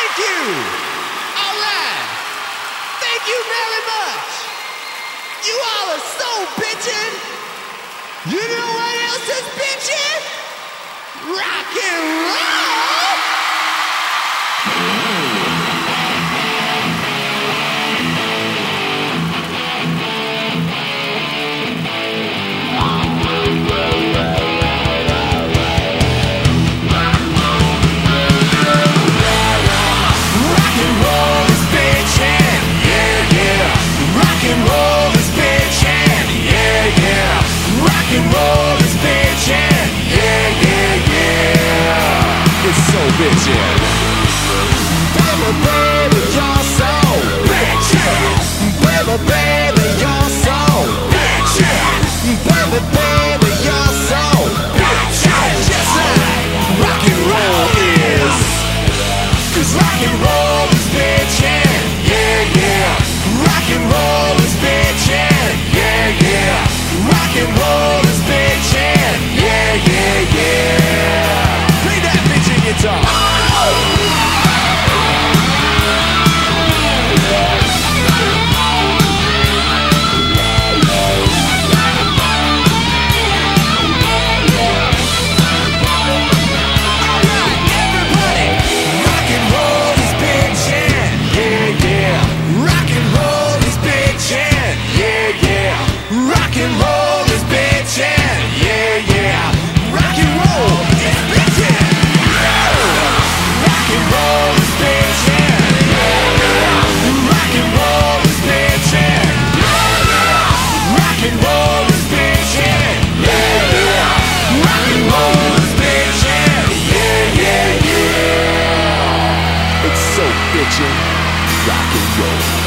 Thank you. All right. Thank you very much. You all are so bitchin'. You know what else is bitchin'? Rock and roll. Bitchin'. Baby, baby, you're so bitchin'. Baby, baby, you're so bitchin'. Baby, baby, you're so bitchin'. Just like rock and roll is. 'Cause rock and roll is bitchin'. Yeah, yeah. Rock and roll is bitchin'. Yeah, yeah. Rock and roll is bitchin'. Yeah, yeah, yeah. Play that bitchin' guitar. Rock and roll.